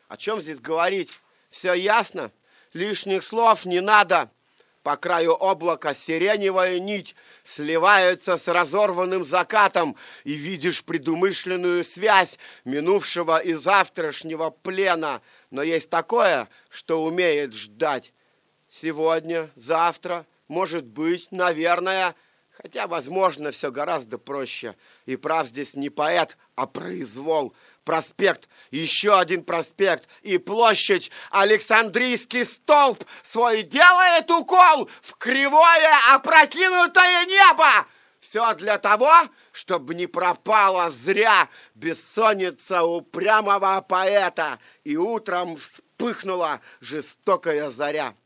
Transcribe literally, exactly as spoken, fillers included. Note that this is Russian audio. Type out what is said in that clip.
О чем здесь говорить? Все ясно? Лишних слов не надо. По краю облака сиреневая нить сливается с разорванным закатом, и видишь предумышленную связь минувшего и завтрашнего плена. Но есть такое, что умеет ждать. Сегодня, завтра, может быть, наверное, хотя, возможно, все гораздо проще. И прав здесь не поэт, а произвол. Проспект, еще один проспект, и площадь, Александрийский столб свой делает укол в кривое опрокинутое небо. Все для того, чтобы не пропала зря бессонница упрямого поэта, и утром вспыхнула жестокая заря.